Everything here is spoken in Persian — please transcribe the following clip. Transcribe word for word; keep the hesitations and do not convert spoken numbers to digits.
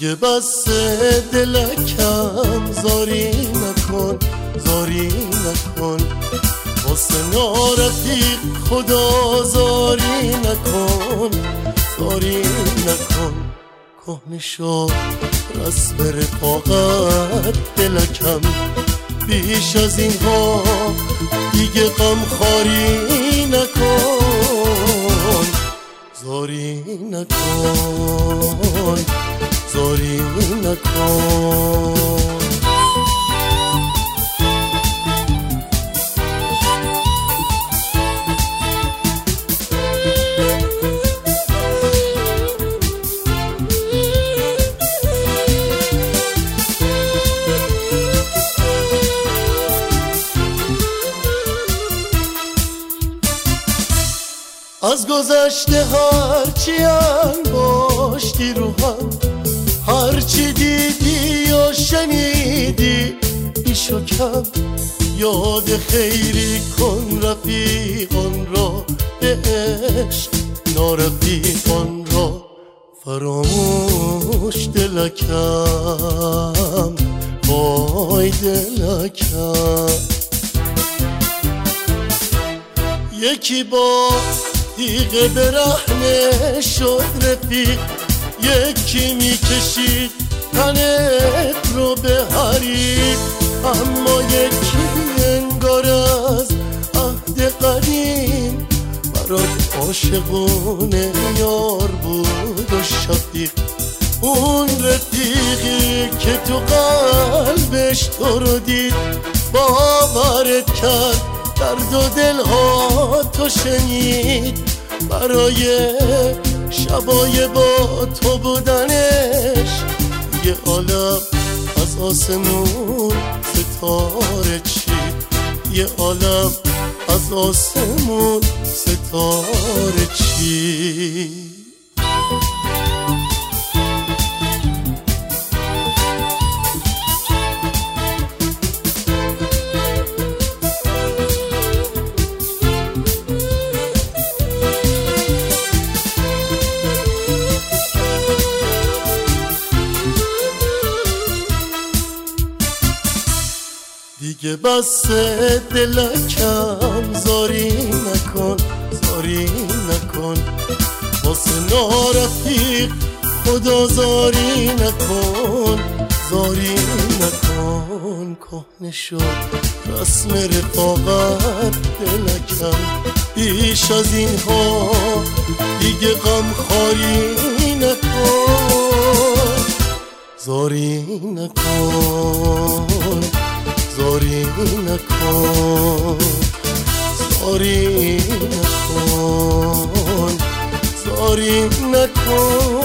دیگه بس دلکم زاری نکن زاری نکن واسه نارفیق خدا زاری نکن زاری نکن کهنه شد رسم رفاقت دلکم بیش از اینها دیگه غمخواری نکن زاری نکن زاری نکن از گذشته هرچی انباشتی رو هم هرچی دیدی یا شنیدی بیش و کم یاد خیری کن رفیقان را به عشق نارفیقان را فراموش دلکم وای دلکم یکی با تیغه برهنه شد رفیق یکی میکشید تنت رو به حریق اما یکی انگار از عهد قدیم برات عاشقونه یار بود و شفیق اون رفیقی که تو قلبش تو رو دید باورت کرد درد و دلها تو شنید برای شبای با تو بودنش یه عالم از آسمون ستاره چید یه عالم از آسمون ستاره چید دیگه بس دلکم زاری نکن زاری نکن واسه نارفیق خدا زاری نکن زاری نکن کهنه شد رسم رفاقت دلکم بیش از اینها دیگه غمخواری نکن زاری نکن زاری نکن زاری نکن زاری نکن